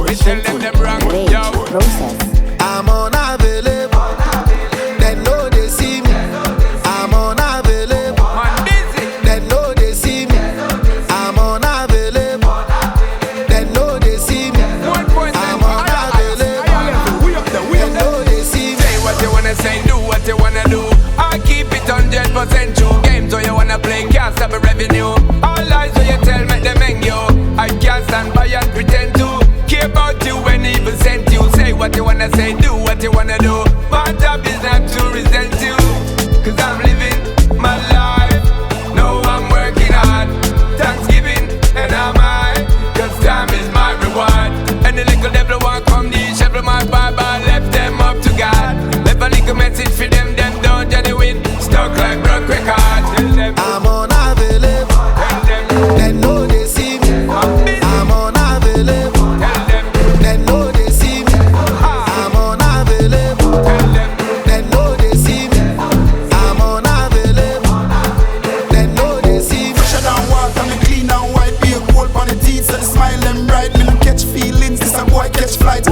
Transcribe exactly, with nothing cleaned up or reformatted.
Me tell them them wrong, yo. I'm unavailable. They know they see me. I'm unavailable. Man busy. They know they see me. I'm unavailable. They know they see me. One point I'm unavailable. We up there, we They up there. know they see me. Say what you wanna say, do what you wanna do. I keep it hundred percent true. Games where you wanna play, can't stop a revenue. All lies where you tell, make them hang you. I can't stand by and pretend to care about you when evil sent you. Say what you wanna say, do what you wanna do. My job is not to resent you, cause I'm living my life. No, I'm working hard. Thanksgiving and I'm high, cause time is my reward. And the little devil want come the shovel my Bible, left them up to God. Left a little message for them, them don't genuine. Stuck like broke record. Tell them I'm unavailable. Tell them, They know they see me. I'm busy. I'm unavailable. Tell them, They know they see me. I'm unavailable. tell them, They know they see me. I'm unavailable. They know they see me. Fresher than water, me clean and white. Be a cold on the teeth, so the smile them bright. Me no catch feelings, this a boy catch flights.